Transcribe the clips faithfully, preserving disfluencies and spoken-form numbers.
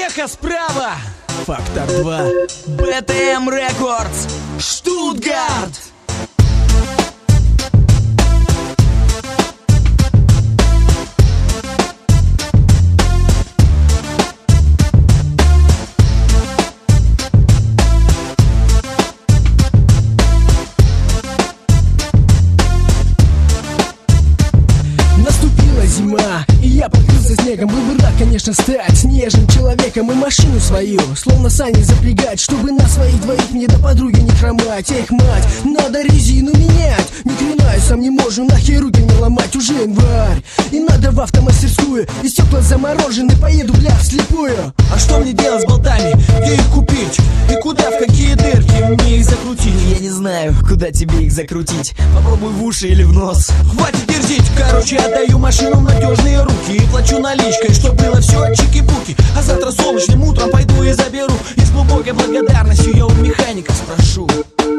слева справа. Фактор два. бэ тэ эм Records, Штутгарт. Наступила зима, и я покрылся снегом. Был бы рад, конечно, стать снежным человеком и машину свою словно сани запрягать, чтобы на своих двоих мне до подруги не хромать. Эх, мать, надо резину менять. Ни хрена я сам не можу, нахер руки не ломать. Уже январь, и надо в автомастерскую, и стекла заморожены, поеду, бля, вслепую. А что мне делать с болтами? Где их купить? И куда, в какие дырки мне их закрутить? Я не знаю, куда тебе их закрутить. Попробуй в уши или в нос. Хватит дерзить, короче, отдаю машину в надежные руки и плачу наличкой, чтоб было все чики-пуки. А завтра солнечным утром пойду и заберу, и с глубокой благодарностью я у механика спрошу: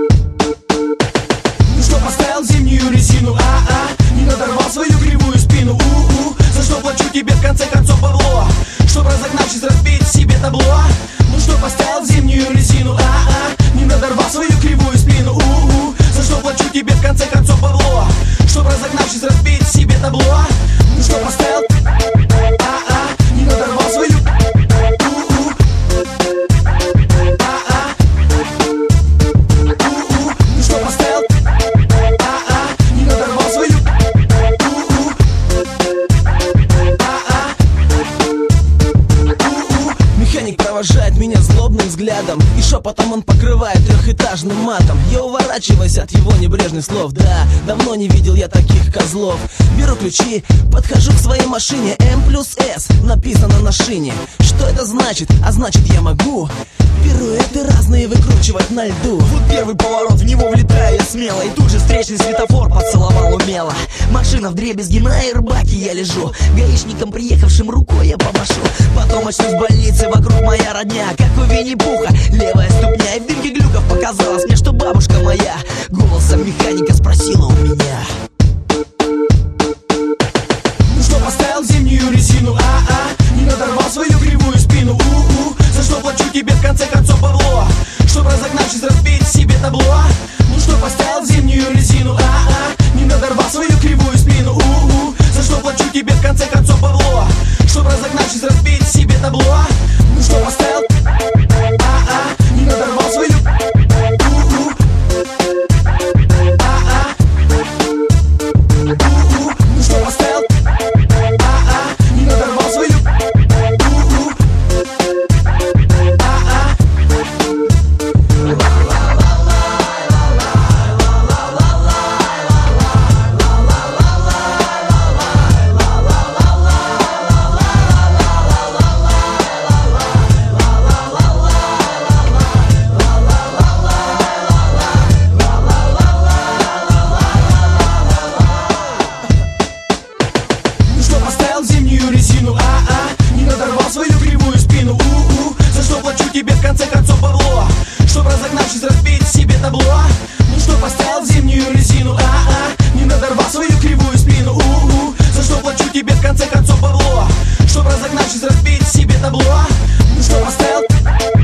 ну что, поставил зимнюю резину, а-а? Не надорвал свою кривую спину, у-у? За что плачу тебе в конце концов бабло? Чтоб разогнавшись разбить себе табло. Ну что, поставил зимнюю резину, а-а? Не надорвал свою кривую спину, у-у? За что плачу тебе в конце концов бабло? Чтоб разогнавшись разбить себе табло. Ну что, поставил, а-а? Не надорвал свою, у-у? А-а? У-у? Ну что, поставил, а-а? Не надорвал свою, у-у? А-а? У-у? Механик провожает меня злобным взглядом, и шепотом он покрывает трехэтажным матом. Я уворачиваюсь от его небрежных слов. Да, давно не видел я таких козлов. Беру ключи, подхожу к своей машине. М плюс С написано на шине. Что это значит? А значит, я могу пируэты разные выкручивать на льду. Вот первый поворот, в него влетаю я смело, и тут же встречный светофор поцеловал умело. Машина вдребезги, на аэрбаке я лежу, гаишникам, приехавшим, рукой я помашу. Потом очнусь в больнице, вокруг моя родня, как у Винни-Пуха, левая ступня. И в дымке глюков показалось мне, что бабушка моя голосом механика спросила у меня: ну что, поставил зимнюю резину, а-а? Не надорвал свою кривую спину, у-у? За что плачу тебе в конце концов бабло? Чтоб разогнавшись разбить себе табло. Ну что, поставил зимнюю резину, а-а? Не надорвал свою кривую спину, у-у? За что плачу тебе в конце концов бабло? Чтоб разогнавшись разбить себе табло. Ну что, поставил, а-а? Не надорвал свою, у-у? А-а? У-у? Ну что, поставил, а-а? Не надорвал свою, у-у? А-а? Ну что, поставил зимнюю резину, а-а? Не надорвал свою кривую спину, у-у? За что плачу тебе в конце концов бабло? Чтоб разогнавшись разбить себе табло. Ну что, поставил зимнюю резину, а-а? Не надорвал свою кривую спину, у-у? За что плачу тебе в конце концов бабло? Чтоб разогнавшись разбить себе табло. Ну что, поставил,